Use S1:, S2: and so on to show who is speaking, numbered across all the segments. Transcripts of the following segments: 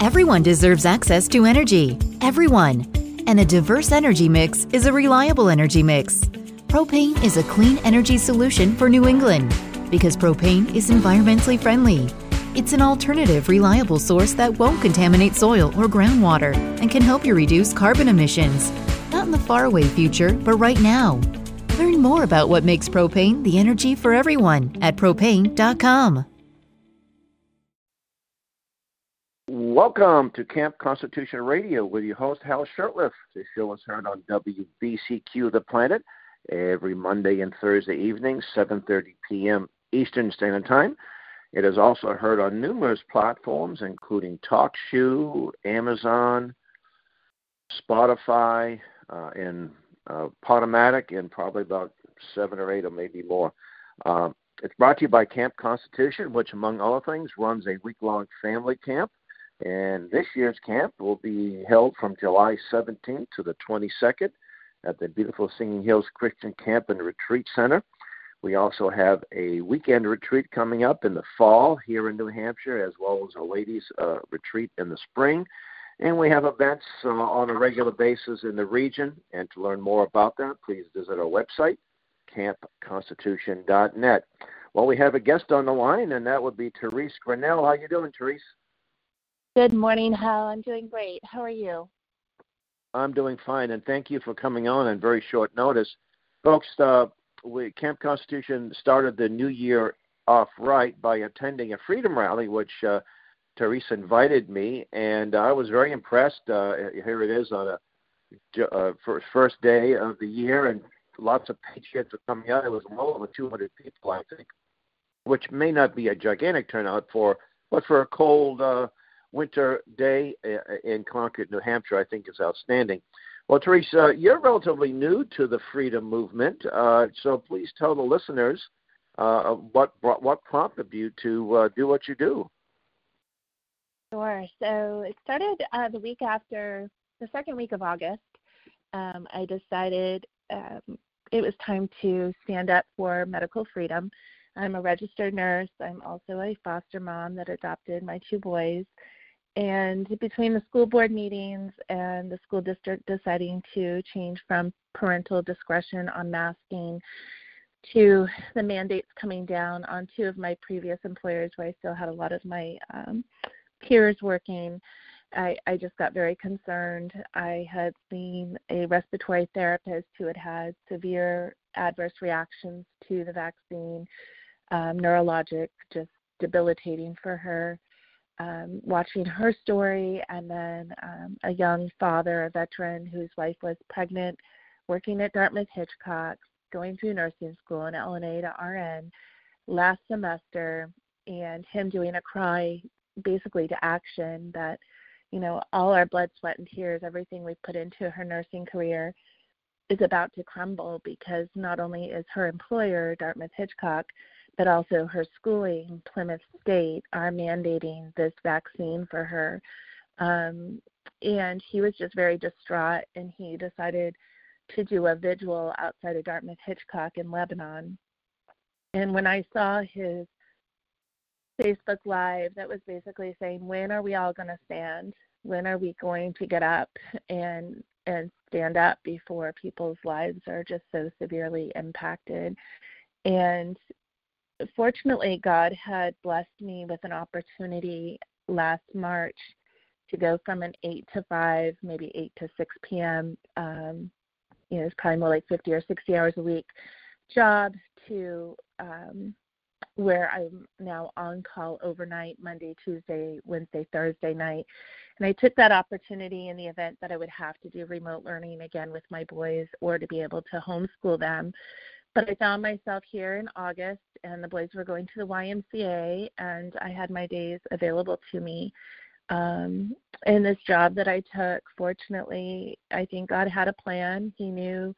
S1: Everyone deserves access to energy. Everyone. And a diverse energy mix is a reliable energy mix. Propane is a clean energy solution for New England because propane is environmentally friendly. It's an alternative, reliable source that won't contaminate soil or groundwater and can help you reduce carbon emissions. Not in the faraway future, but right now. Learn more about what makes propane the energy for everyone at propane.com.
S2: Welcome to Camp Constitution Radio with your host, Hal Shurtleff. This show is heard on WBCQ The Planet every Monday and Thursday evening, 7:30 p.m. Eastern Standard Time. It is also heard on numerous platforms, including TalkShoe, Amazon, Spotify, and Podomatic, and probably about 7 or 8 or maybe more. It's brought to you by Camp Constitution, which, among other things, runs a week-long family camp. And this year's camp will be held from July 17th to the 22nd at the beautiful Singing Hills Christian Camp and Retreat Center. We also have a weekend retreat coming up in the fall here in New Hampshire, as well as a ladies' retreat in the spring. And we have events on a regular basis in the region. And to learn more about that, please visit our website, campconstitution.net. Well, we have a guest on the line, and that would be Therese Grinnell. How you doing, Therese?
S3: Good morning, Hal. I'm doing great. How are you?
S2: I'm doing fine, and thank you for coming on very short notice. Folks, Camp Constitution started the new year off right by attending a freedom rally, which Therese invited me, and I was very impressed. Here it is on a first day of the year, and lots of patriots are coming out. It was well over 200 people, I think, which may not be a gigantic turnout but for a cold winter day in Concord, New Hampshire, I think is outstanding. Well, Teresa, you're relatively new to the freedom movement, so please tell the listeners what prompted you to do what you do.
S3: Sure. So it started the week after the second week of August. I decided it was time to stand up for medical freedom. I'm a registered nurse. I'm also a foster mom that adopted my 2 boys. And between the school board meetings and the school district deciding to change from parental discretion on masking to the mandates coming down on 2 of my previous employers where I still had a lot of my peers working, I just got very concerned. I had seen a respiratory therapist who had had severe adverse reactions to the vaccine, neurologic, just debilitating for her. Watching her story, and then a young father, a veteran whose wife was pregnant, working at Dartmouth-Hitchcock, going through nursing school in LNA to RN last semester, and him doing a cry basically to action that, all our blood, sweat, and tears, everything we've put into her nursing career is about to crumble because not only is her employer, Dartmouth-Hitchcock, but also her schooling, Plymouth State, are mandating this vaccine for her. And he was just very distraught, and he decided to do a vigil outside of Dartmouth-Hitchcock in Lebanon. And when I saw his Facebook Live, that was basically saying, when are we all going to stand? When are we going to get up and stand up before people's lives are just so severely impacted? And fortunately, God had blessed me with an opportunity last March to go from an 8 to 5, maybe 8 to 6 p.m., it's probably more like 50 or 60 hours a week job to where I'm now on call overnight, Monday, Tuesday, Wednesday, Thursday night. And I took that opportunity in the event that I would have to do remote learning again with my boys or to be able to homeschool them. But I found myself here in August, and the boys were going to the YMCA, and I had my days available to me. In this job that I took, fortunately, I think God had a plan. He knew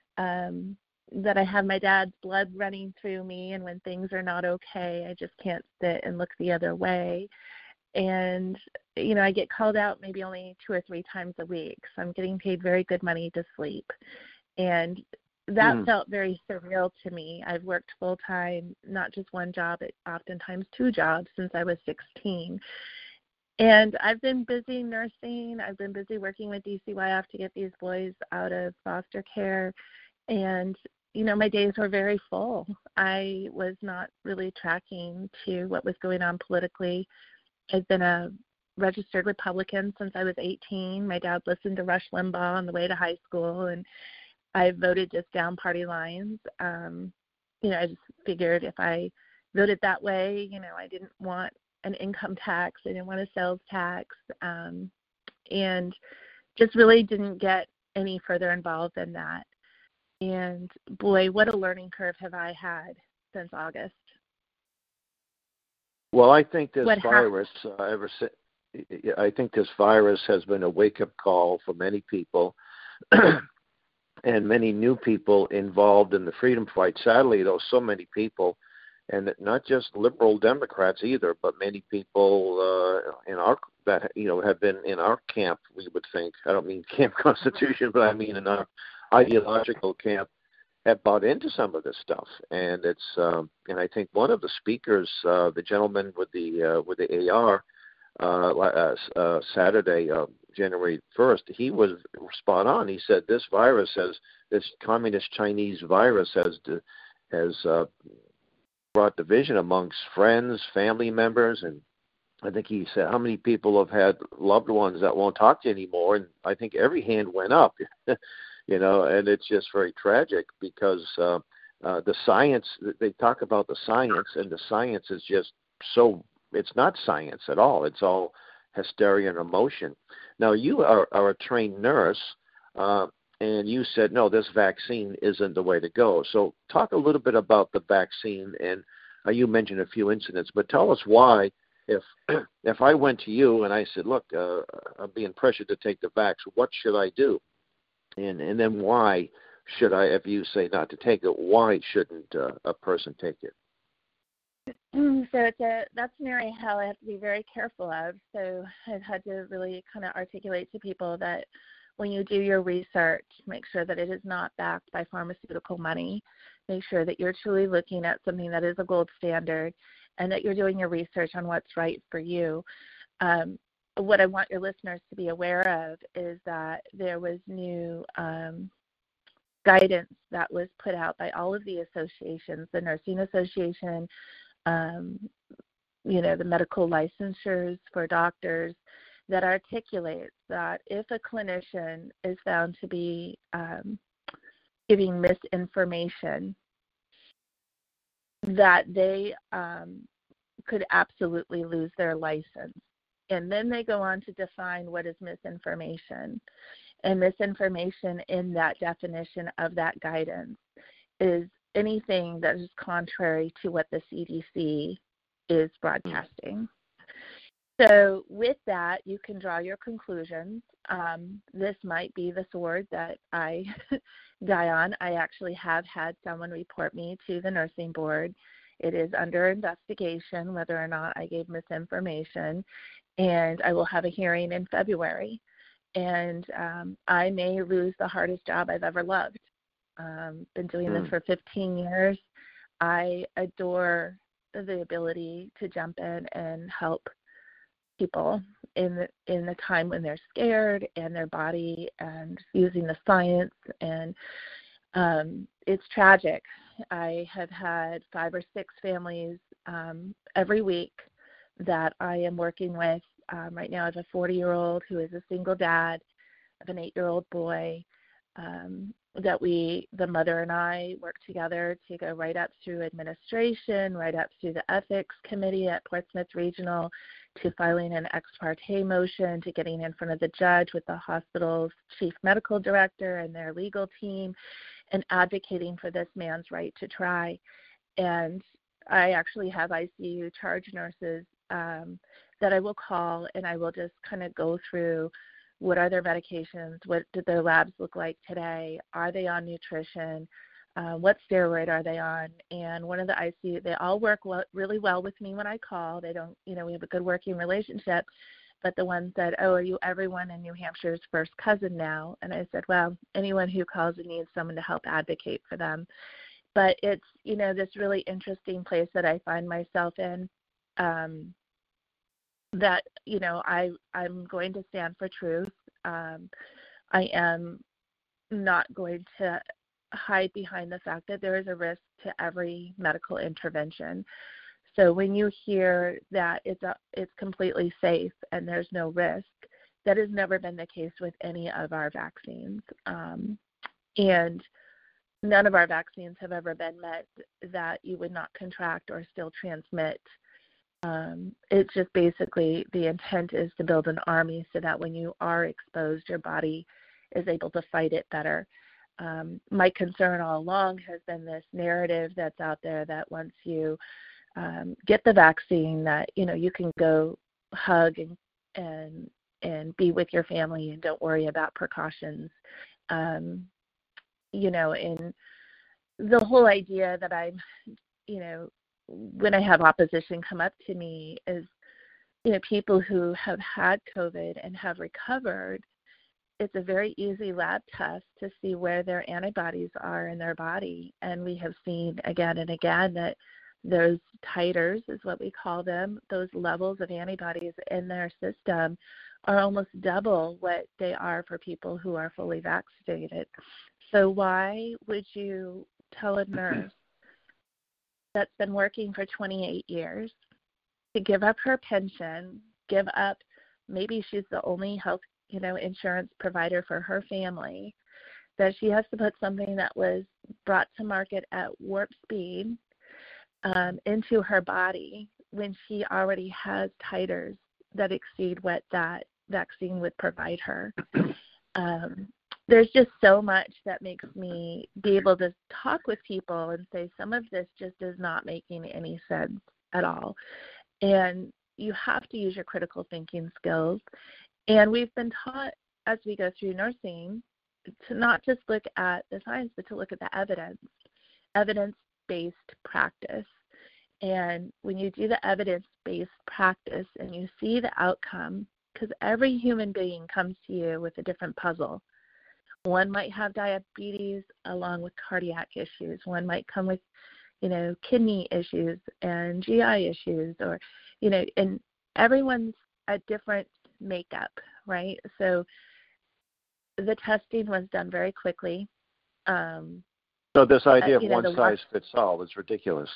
S3: that I have my dad's blood running through me, and when things are not okay, I just can't sit and look the other way. And, I get called out maybe only 2 or 3 times a week, so I'm getting paid very good money to sleep. And that felt very surreal to me. I've worked full-time, not just one job, but oftentimes 2 jobs since I was 16. And I've been busy nursing. I've been busy working with DCYF to get these boys out of foster care. And, my days were very full. I was not really tracking to what was going on politically. I've been a registered Republican since I was 18. My dad listened to Rush Limbaugh on the way to high school, and I voted just down party lines. I just figured if I voted that way, I didn't want an income tax. I didn't want a sales tax, and just really didn't get any further involved in that. And boy, what a learning curve have I had since August.
S2: Well, I think this virus, I think this virus has been a wake-up call for many people and many new people involved in the freedom fight. Sadly, though, so many people, and not just liberal Democrats either, but many people have been in our camp, we would think. I don't mean Camp Constitution, but I mean in our ideological camp, have bought into some of this stuff. And it's and I think one of the speakers, the gentleman with the AR, Saturday, January 1st, he was spot on. He said this communist Chinese virus has brought division amongst friends, family members, and I think he said how many people have had loved ones that won't talk to you anymore, and I think every hand went up, and it's just very tragic because the science, they talk about the science, and the science is just so, it's not science at all. It's all hysteria and emotion. Now, you are a trained nurse, and you said, no, this vaccine isn't the way to go. So talk a little bit about the vaccine, and you mentioned a few incidents, but tell us why, if I went to you and I said, look, I'm being pressured to take the vax, what should I do? And then why should I, if you say not to take it, why shouldn't a person take it?
S3: So that's an area how I have to be very careful of. So I've had to really kind of articulate to people that when you do your research, make sure that it is not backed by pharmaceutical money. Make sure that you're truly looking at something that is a gold standard and that you're doing your research on what's right for you. What I want your listeners to be aware of is that there was new guidance that was put out by all of the associations, the Nursing Association, the medical licensures for doctors, that articulates that if a clinician is found to be giving misinformation, that they could absolutely lose their license. And then they go on to define what is misinformation. And misinformation in that definition of that guidance is anything that is contrary to what the CDC is broadcasting. So with that, you can draw your conclusions. This might be the sword that I die on. I actually have had someone report me to the nursing board. It is under investigation whether or not I gave misinformation, and I will have a hearing in February. And I may lose the hardest job I've ever loved. Been doing this for 15 years. I adore the ability to jump in and help people in the time when they're scared and their body, and using the science. And it's tragic. I have had 5 or 6 families every week that I am working with. Right now I have a 40-year-old who is a single dad of an 8-year-old boy, that the mother and I work together to go right up through administration, right up through the ethics committee at Portsmouth Regional, to filing an ex parte motion, to getting in front of the judge with the hospital's chief medical director and their legal team, and advocating for this man's right to try. And I actually have ICU charge nurses that I will call, and I will just kind of go through what are their medications, what did their labs look like today, are they on nutrition, what steroid are they on. And one of the ICU, they all work really well with me when I call. They don't, we have a good working relationship. But the one said, oh, are you everyone in New Hampshire's first cousin now? And I said, well, anyone who calls and needs someone to help advocate for them. But it's, this really interesting place that I find myself in. that, I'm going to stand for truth. I am not going to hide behind the fact that there is a risk to every medical intervention. So when you hear that it's completely safe and there's no risk, that has never been the case with any of our vaccines. And none of our vaccines have ever been meant that you would not contract or still transmit. It's just basically the intent is to build an army so that when you are exposed, your body is able to fight it better. My concern all along has been this narrative that's out there that once you get the vaccine, that you can go hug and be with your family and don't worry about precautions. And the whole idea that I'm, when I have opposition come up to me is, people who have had COVID and have recovered. It's a very easy lab test to see where their antibodies are in their body. And we have seen again and again that those titers, is what we call them, those levels of antibodies in their system are almost double what they are for people who are fully vaccinated. So why would you tell a nurse that's been working for 28 years to give up her pension, give up, maybe she's the only health insurance provider for her family, that she has to put something that was brought to market at warp speed into her body when she already has titers that exceed what that vaccine would provide her. There's just so much that makes me be able to talk with people and say some of this just is not making any sense at all. And you have to use your critical thinking skills. And we've been taught as we go through nursing to not just look at the science, but to look at the evidence-based practice. And when you do the evidence-based practice and you see the outcome, because every human being comes to you with a different puzzle. One might have diabetes along with cardiac issues. One might come with, kidney issues and GI issues, or, and everyone's a different makeup, right? So the testing was done very quickly.
S2: So this idea of one size fits all is ridiculous.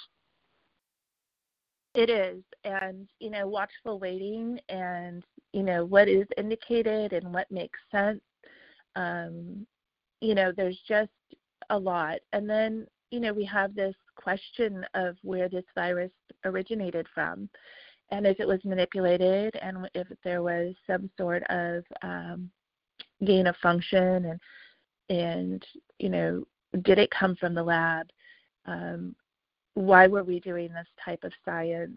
S3: It is. And, watchful waiting and, what is indicated and what makes sense. There's just a lot. And then, we have this question of where this virus originated from, and if it was manipulated, and if there was some sort of gain of function, and did it come from the lab? Why were we doing this type of science?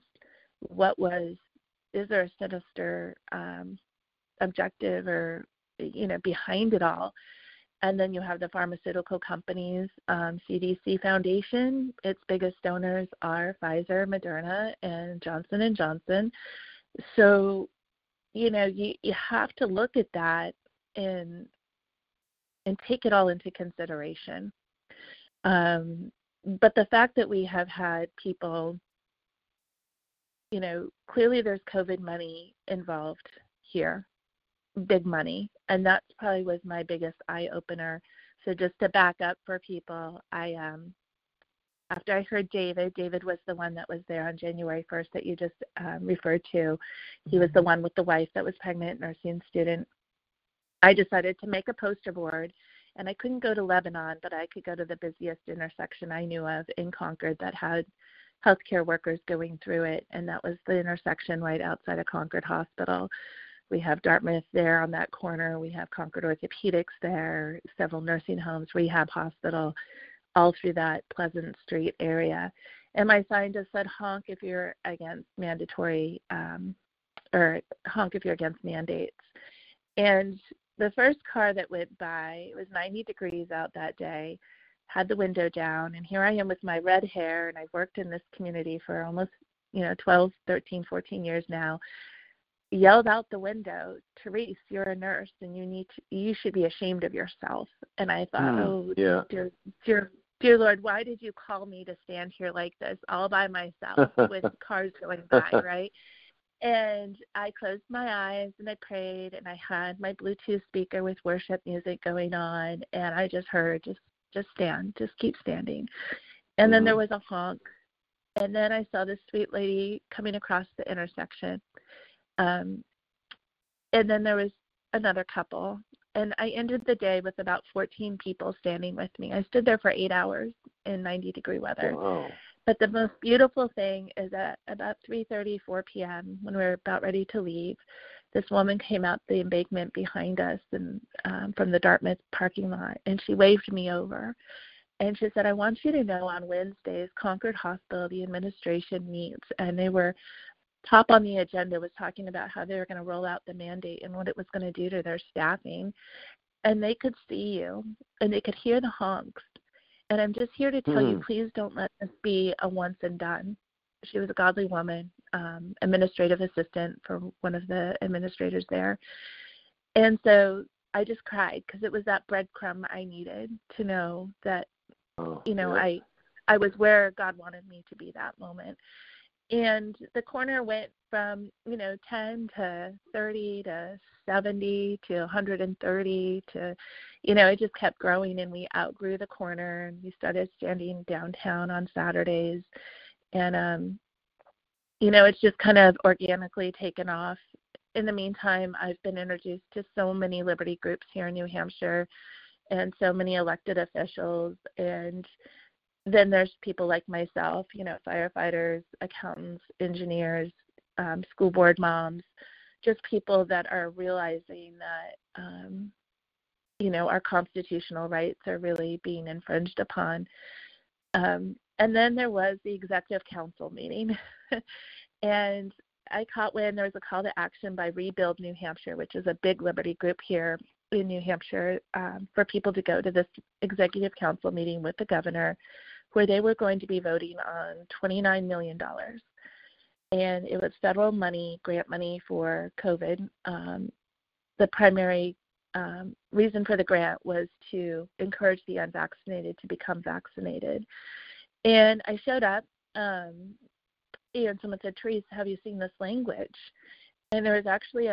S3: Is there a sinister objective or, behind it all? And then you have the pharmaceutical companies, CDC Foundation. Its biggest donors are Pfizer, Moderna, and Johnson & Johnson. So, you have to look at that and take it all into consideration. But the fact that we have had people, clearly there's COVID money involved here, big money, and that's probably was my biggest eye-opener. So just to back up for people, after I heard David was the one that was there on January 1st that you just referred to. He was the one with the wife that was pregnant, nursing student. I decided to make a poster board, and I couldn't go to Lebanon, but I could go to the busiest intersection I knew of in Concord that had healthcare workers going through it, and that was the intersection right outside of Concord Hospital. We have Dartmouth there on that corner. We have Concord Orthopedics there, several nursing homes, rehab hospital, all through that Pleasant Street area. And my sign just said, honk if you're against mandatory, or honk if you're against mandates. And the first car that went by, it was 90 degrees out that day, had the window down, and here I am with my red hair, and I've worked in this community for almost, 12, 13, 14 years now, yelled out the window, Therese, you're a nurse, and you should be ashamed of yourself. And I thought, dear Lord, why did you call me to stand here like this all by myself with cars going by, right? And I closed my eyes and I prayed, and I had my Bluetooth speaker with worship music going on, and I just heard, just stand, just keep standing. And then there was a honk, and then I saw this sweet lady coming across the intersection. And then there was another couple, and I ended the day with about 14 people standing with me. I stood there for 8 hours in 90-degree weather.
S2: Wow.
S3: But the most beautiful thing is that about 3:30, 4 p.m., when we were about ready to leave, this woman came out the embankment behind us and from the Dartmouth parking lot, and she waved me over. And she said, I want you to know on Wednesdays, Concord Hospital, the administration meets, and they were top on the agenda was talking about how they were going to roll out the mandate and what it was going to do to their staffing. And they could see you, and they could hear the honks. And I'm just here to tell you, please don't let this be a once and done. She was a godly woman, administrative assistant for one of the administrators there. And so I just cried because it was that breadcrumb I needed to know that, I was where God wanted me to be that moment. And the corner went from, 10 to 30 to 70 to 130 to, it just kept growing, and we outgrew the corner, and we started standing downtown on Saturdays. And, it's just kind of organically taken off. In the meantime, I've been introduced to so many liberty groups here in New Hampshire and so many elected officials. And then there's people like myself, firefighters, accountants, engineers, school board moms, just people that are realizing that, our constitutional rights are really being infringed upon. And then there was the executive council meeting. And I caught wind there was a call to action by Rebuild New Hampshire, which is a big liberty group here in New Hampshire, for people to go to this executive council meeting with the governor, where they were going to be voting on $29 million. And it was federal money, grant money for COVID. The primary reason for the grant was to encourage the unvaccinated to become vaccinated. And I showed up, and someone said, Therese, have you seen this language? And there was actually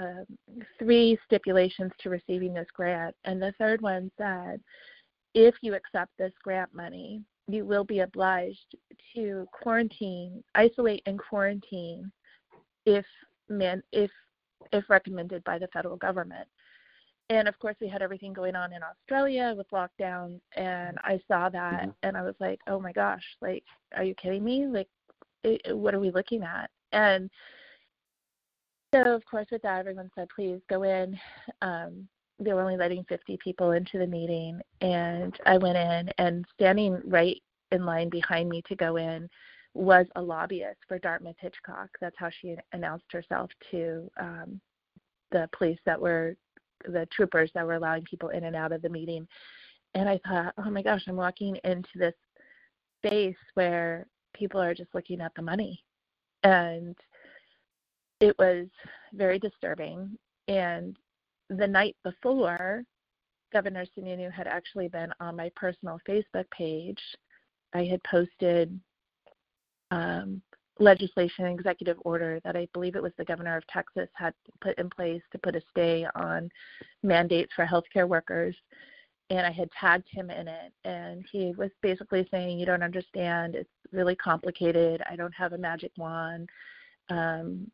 S3: 3 stipulations to receiving this grant. And the third one said, if you accept this grant money, you will be obliged to isolate and quarantine if recommended by the federal government. And of course, we had everything going on in Australia with lockdowns, and I saw that, and I was like, oh my gosh, like, are you kidding me? Like, what are we looking at? And so, of course, with that, everyone said, please go in. They were only letting 50 people into the meeting, and I went in, and standing right in line behind me to go in was a lobbyist for Dartmouth Hitchcock. That's how she announced herself to the police the troopers that were allowing people in and out of the meeting. And I thought, oh my gosh, I'm walking into this space where people are just looking at the money. And it was very disturbing. And the night before, Governor Sununu had actually been on my personal Facebook page. I had posted legislation, executive order that I believe it was the governor of Texas had put in place to put a stay on mandates for healthcare workers. And I had tagged him in it. And he was basically saying, you don't understand. It's really complicated. I don't have a magic wand. And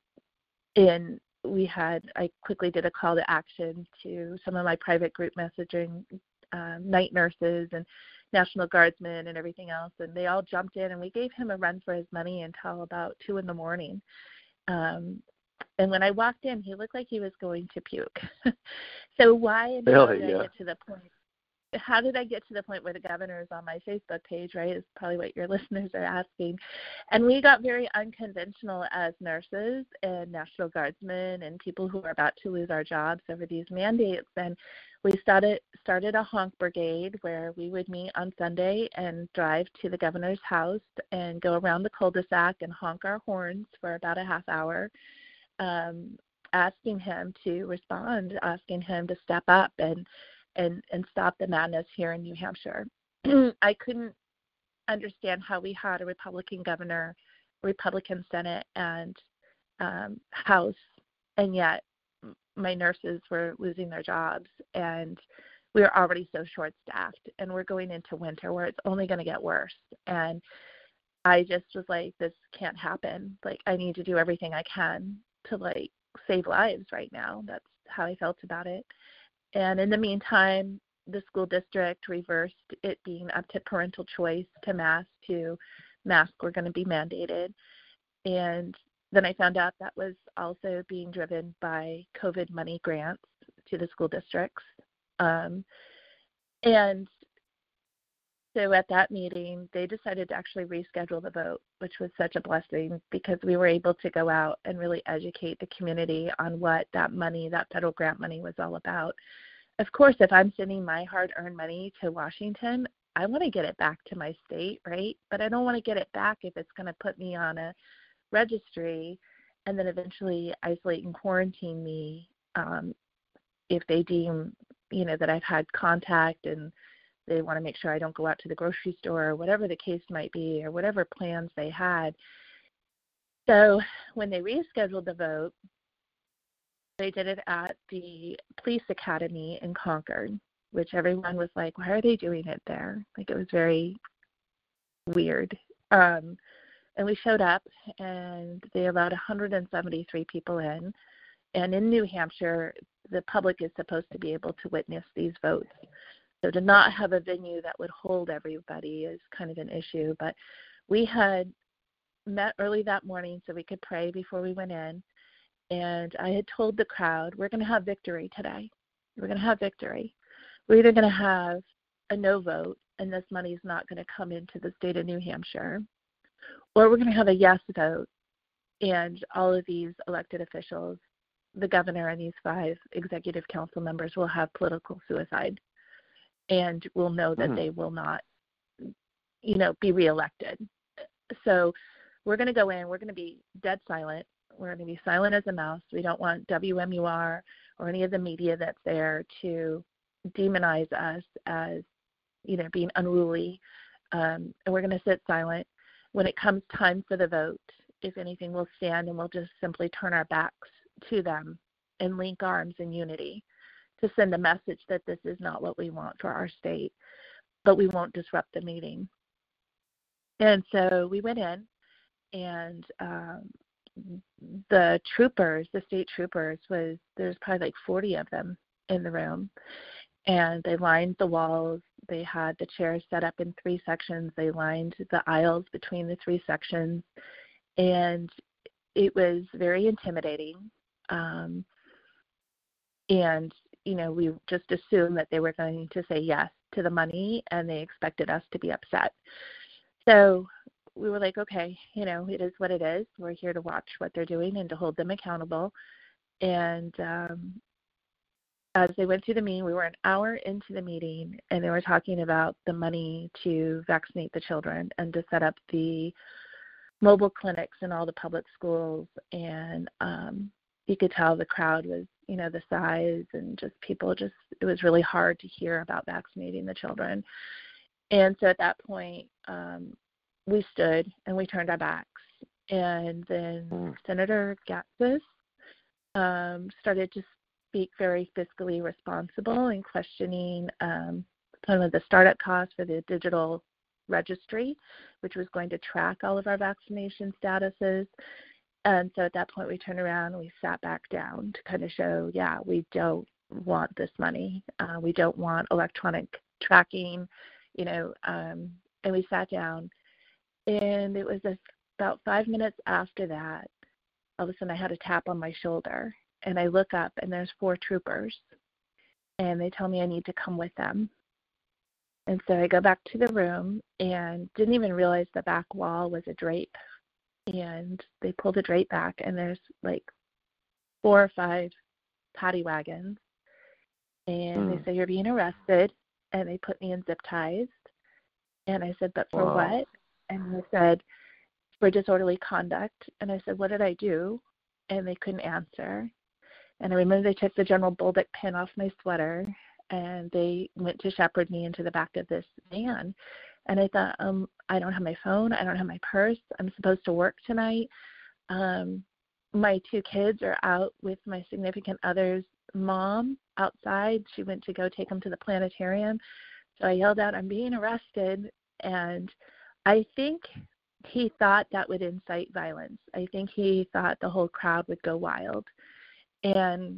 S3: I quickly did a call to action to some of my private group messaging, night nurses and National Guardsmen and everything else, and they all jumped in, and we gave him a run for his money until about 2 a.m. And when I walked in, he looked like he was going to puke. So how did I get to the point? How did I get to the point where the governor is on my Facebook page, right, is probably what your listeners are asking. And we got very unconventional as nurses and National Guardsmen and people who are about to lose our jobs over these mandates. And we started a honk brigade where we would meet on Sunday and drive to the governor's house and go around the cul-de-sac and honk our horns for about a half hour, asking him to respond, asking him to step up and stop the madness here in New Hampshire. I couldn't understand how we had a Republican governor, Republican Senate, and house, and yet my nurses were losing their jobs, and we were already so short-staffed, and we're going into winter where it's only going to get worse. And I just was like, this can't happen. Like, I need to do everything I can to, like, save lives right now. That's how I felt about it. And in the meantime, the school district reversed it being up to parental choice to masks were going to be mandated. And then I found out that was also being driven by COVID money grants to the school districts. And so at that meeting, they decided to actually reschedule the vote, which was such a blessing because we were able to go out and really educate the community on what that money, that federal grant money, was all about. Of course, if I'm sending my hard-earned money to Washington, I want to get it back to my state, right? But I don't want to get it back if it's going to put me on a registry and then eventually isolate and quarantine me if they deem, that I've had contact and they want to make sure I don't go out to the grocery store or whatever the case might be or whatever plans they had. So when they rescheduled the vote, they did it at the police academy in Concord, which everyone was like, why are they doing it there? Like, it was very weird. And we showed up, and they allowed 173 people in. And in New Hampshire, the public is supposed to be able to witness these votes. So to not have a venue that would hold everybody is kind of an issue. But we had met early that morning so we could pray before we went in. And I had told the crowd, we're going to have victory today. We're going to have victory. We're either going to have a no vote, and this money is not going to come into the state of New Hampshire, or we're going to have a yes vote, and all of these elected officials, the governor and these 5 executive council members, will have political suicide, and we'll know that they will not, be reelected. So we're going to go in. We're going to be dead silent. We're going to be silent as a mouse. We don't want WMUR or any of the media that's there to demonize us as, being unruly. And we're going to sit silent. When it comes time for the vote, if anything, we'll stand and we'll just simply turn our backs to them and link arms in unity to send a message that this is not what we want for our state, but we won't disrupt the meeting. And so we went in, and the state troopers, there's probably like 40 of them in the room, and they lined the walls. They had the chairs set up in 3 sections. They lined the aisles between the 3 sections, and it was very intimidating. And, we just assumed that they were going to say yes to the money, and they expected us to be upset. So we were like, okay, it is what it is. We're here to watch what they're doing and to hold them accountable. And as they went through the meeting, we were an hour into the meeting, and they were talking about the money to vaccinate the children and to set up the mobile clinics in all the public schools. And you could tell the crowd was, the size, and just people it was really hard to hear about vaccinating the children. And so at that point, we stood and we turned our backs. And then Senator Gatsis started to speak very fiscally responsible and questioning some of the startup costs for the digital registry, which was going to track all of our vaccination statuses. And so at that point, we turned around and we sat back down to kind of show, we don't want this money. We don't want electronic tracking, and we sat down. And it was about 5 minutes after that, all of a sudden I had a tap on my shoulder. And I look up, and there's 4 troopers. And they tell me I need to come with them. And so I go back to the room and didn't even realize the back wall was a drape. And they pulled the drape back, and there's like 4 or 5 paddy wagons. And they say, you're being arrested. And they put me in zip ties. And I said, but for what? And they said, for disorderly conduct. And I said, what did I do? And they couldn't answer. And I remember they took the General Bolduc pin off my sweater, and they went to shepherd me into the back of this van. And I thought, I don't have my phone. I don't have my purse. I'm supposed to work tonight. my two kids are out with my significant other's mom outside. She went to go take them to the planetarium. So I yelled out, "I'm being arrested." And I think he thought that would incite violence. I think he thought the whole crowd would go wild. And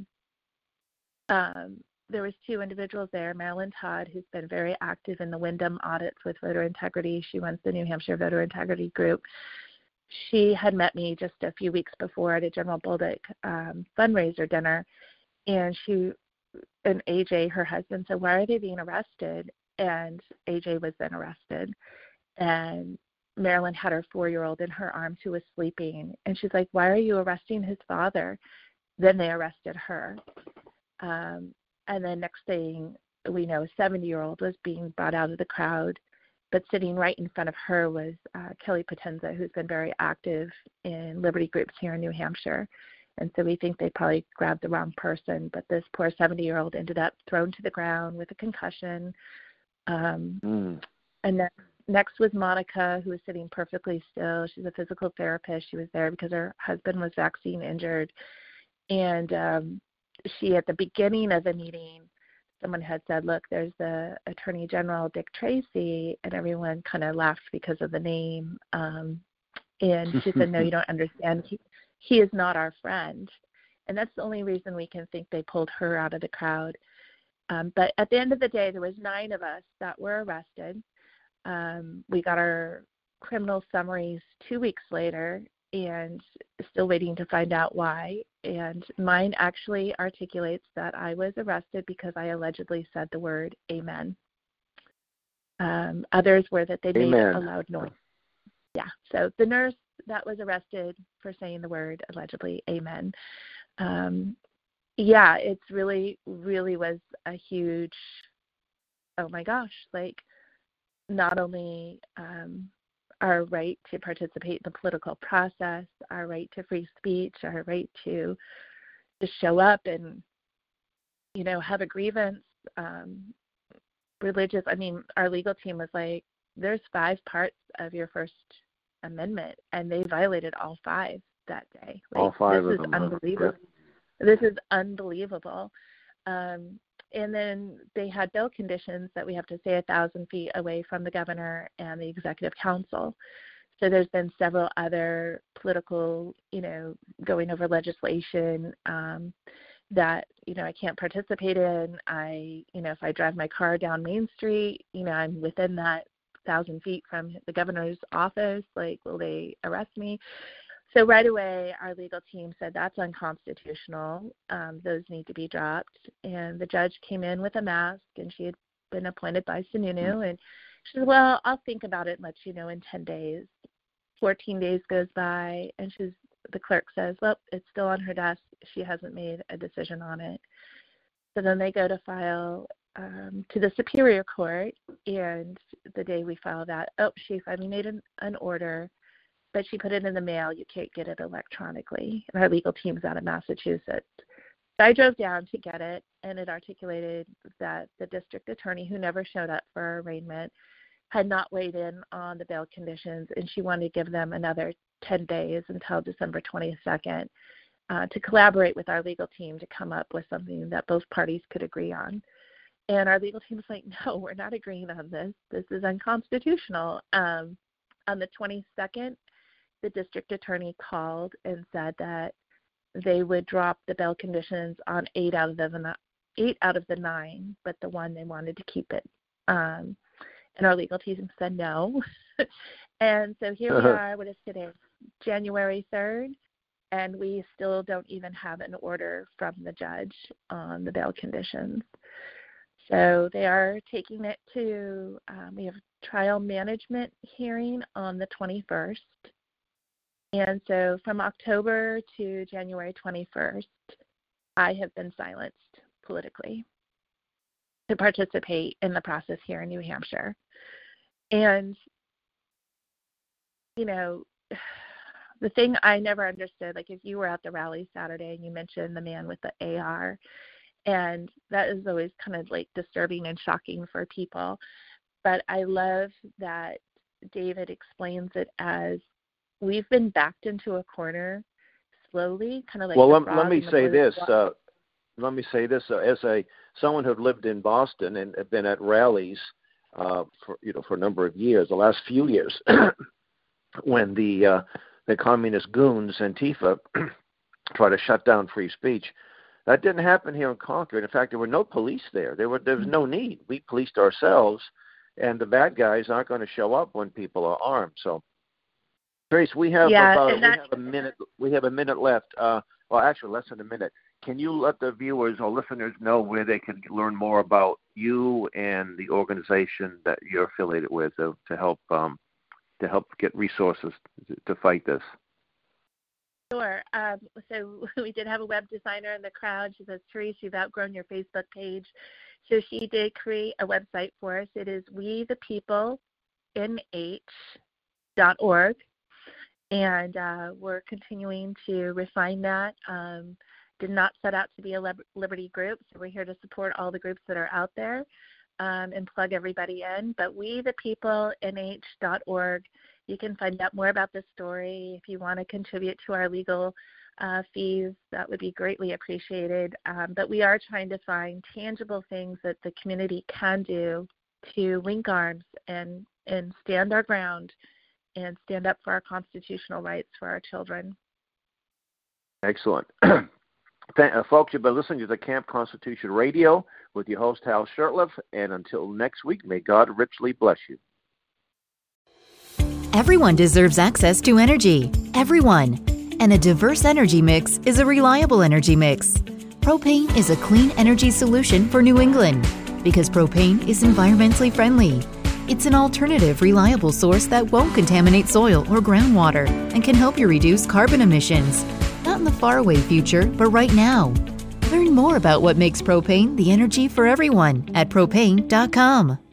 S3: there was two individuals there, Marilyn Todd, who's been very active in the Wyndham audits with voter integrity. She runs the New Hampshire Voter Integrity Group. She had met me just a few weeks before at a General Bolduc fundraiser dinner, and AJ, her husband, said, "Why are they being arrested?" And AJ was then arrested. And Marilyn had her 4-year-old in her arms who was sleeping, and she's like, "Why are you arresting his father?" Then they arrested her. And then next thing we know, a 70-year-old was being brought out of the crowd, but sitting right in front of her was Kelly Potenza, who's been very active in liberty groups here in New Hampshire. And so we think they probably grabbed the wrong person, but this poor 70-year-old ended up thrown to the ground with a concussion. And then next was Monica, who was sitting perfectly still. She's a physical therapist. She was there because her husband was vaccine injured. And she, at the beginning of the meeting, someone had said, "Look, there's the Attorney General, Dick Tracy," and everyone kind of laughed because of the name. And she said, "No, you don't understand. He is not our friend." And that's the only reason we can think they pulled her out of the crowd. But at the end of the day, there was 9 of us that were arrested. We got our criminal summaries 2 weeks later, and still waiting to find out why. And mine actually articulates that I was arrested because I allegedly said the word amen. Others were that they made a loud noise. Yeah, so the nurse that was arrested for saying the word allegedly amen. Yeah, it's really was a huge, oh my gosh, like not only our right to participate in the political process, our right to free speech, our right to show up and, have a grievance, religious. I mean, our legal team was like, there's 5 parts of your First Amendment, and they violated all 5 that day. Like,
S2: all 5 of them.
S3: Unbelievable. This is unbelievable. And then they had bail conditions that we have to stay 1,000 feet away from the governor and the executive council. So there's been several other political, going over legislation that, I can't participate in. If I drive my car down Main Street, I'm within that 1,000 feet from the governor's office. Like, will they arrest me? So right away, our legal team said that's unconstitutional. Those need to be dropped. And the judge came in with a mask, and she had been appointed by Sununu. And she said, "Well, I'll think about it and let you know in 10 days. 14 days goes by, and the clerk says, "Well, it's still on her desk. She hasn't made a decision on it." So then they go to file to the Superior Court, and the day we file that, she finally made an order, but she put it in the mail. You can't get it electronically. And our legal team's out of Massachusetts. So I drove down to get it, and it articulated that the district attorney, who never showed up for our arraignment, had not weighed in on the bail conditions, and she wanted to give them another 10 days until December 22nd to collaborate with our legal team to come up with something that both parties could agree on. And our legal team was like, "No, we're not agreeing on this. This is unconstitutional." On the 22nd, the district attorney called and said that they would drop the bail conditions on 8 out of the 9, but the one they wanted to keep it. And our legal team said no. And so here we are, what is today? January 3rd, and we still don't even have an order from the judge on the bail conditions. So they are taking it to, we have a trial management hearing on the 21st. And so from October to January 21st, I have been silenced politically to participate in the process here in New Hampshire. And, the thing I never understood, like if you were at the rally Saturday and you mentioned the man with the AR, and that is always kind of like disturbing and shocking for people. But I love that David explains it as we've been backed into a corner slowly, kind of like
S2: well,
S3: the
S2: let
S3: frog
S2: me
S3: in the
S2: say
S3: blue
S2: this.
S3: water.
S2: Let me say this as someone who lived in Boston and have been at rallies for a number of years, the last few years, when the communist goons, Antifa, try to shut down free speech. That didn't happen here in Concord. In fact, there were no police there. There was no need. We policed ourselves, and the bad guys aren't going to show up when people are armed. So, Trace, we have a minute. We have a minute left. Well, actually, less than a minute. Can you let the viewers or listeners know where they can learn more about you and the organization that you're affiliated with to help get resources to fight this?
S3: Sure. So we did have a web designer in the crowd. She says, Therese, you've outgrown your Facebook page. So she did create a website for us. It is wethepeoplenh.org. And we're continuing to refine that. Did not set out to be a liberty group, so we're here to support all the groups that are out there and plug everybody in. But wethepeoplenh.org. You can find out more about this story. If you want to contribute to our legal fees, that would be greatly appreciated. But we are trying to find tangible things that the community can do to link arms and stand our ground and stand up for our constitutional rights for our children.
S2: Excellent. Folks, you've been listening to the Camp Constitution Radio with your host, Hal Shurtleff. And until next week, may God richly bless you.
S1: Everyone deserves access to energy. Everyone. And a diverse energy mix is a reliable energy mix. Propane is a clean energy solution for New England because propane is environmentally friendly. It's an alternative, reliable source that won't contaminate soil or groundwater and can help you reduce carbon emissions. Not in the faraway future, but right now. Learn more about what makes propane the energy for everyone at propane.com.